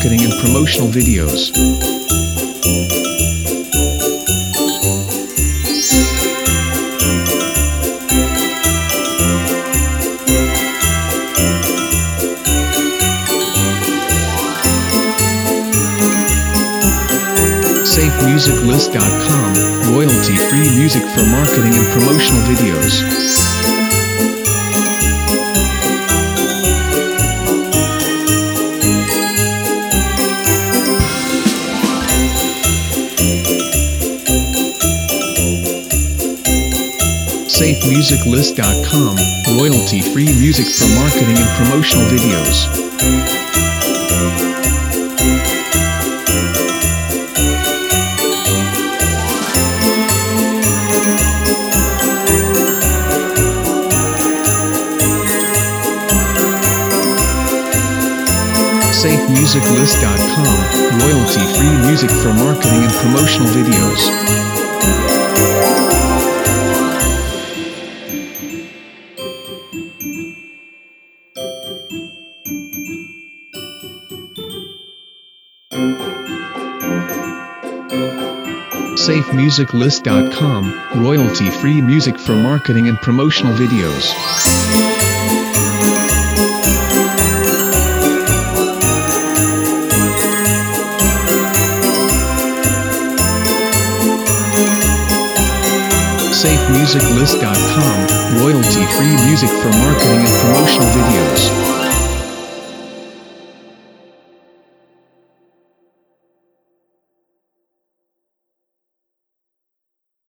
marketing and promotional videos. SafeMusicList.com, royalty-free music for marketing and promotional videos. SafeMusicList.com, royalty-free music for marketing and promotional videos. SafeMusicList.com, royalty-free music for marketing and promotional videos. SafeMusicList.com, royalty-free music for marketing and promotional videos. SafeMusicList.com, royalty-free music for marketing and promotional videos.